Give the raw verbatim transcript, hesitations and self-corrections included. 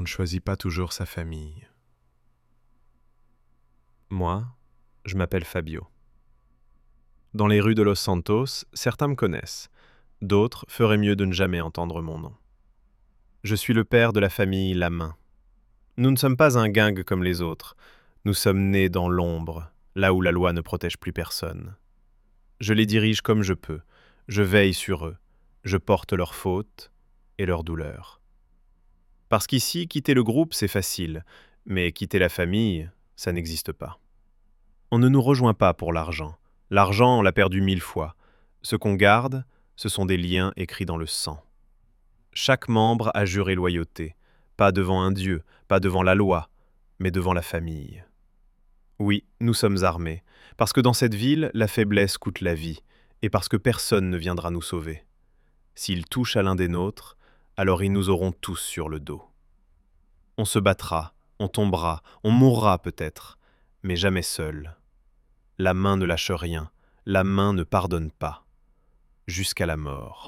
choisit pas toujours sa famille. Moi, je m'appelle Fabio. Dans les rues de Los Santos, certains me connaissent, d'autres feraient mieux de ne jamais entendre mon nom. Je suis le père de la famille Lamain. Nous ne sommes pas un gang comme les autres, nous sommes nés dans l'ombre, là où la loi ne protège plus personne. Je les dirige comme je peux, je veille sur eux, je porte leurs fautes et leurs douleurs. Parce qu'ici, quitter le groupe, c'est facile, mais quitter la famille, ça n'existe pas. On ne nous rejoint pas pour l'argent. L'argent, on l'a perdu mille fois. Ce qu'on garde, ce sont des liens écrits dans le sang. Chaque membre a juré loyauté, pas devant un dieu, pas devant la loi, mais devant la famille. Oui, nous sommes armés, parce que dans cette ville, la faiblesse coûte la vie, et parce que personne ne viendra nous sauver. S'ils touchent à l'un des nôtres, alors ils nous auront tous sur le dos. On se battra, on tombera, on mourra peut-être, mais jamais seul. La main ne lâche rien, la main ne pardonne pas, jusqu'à la mort.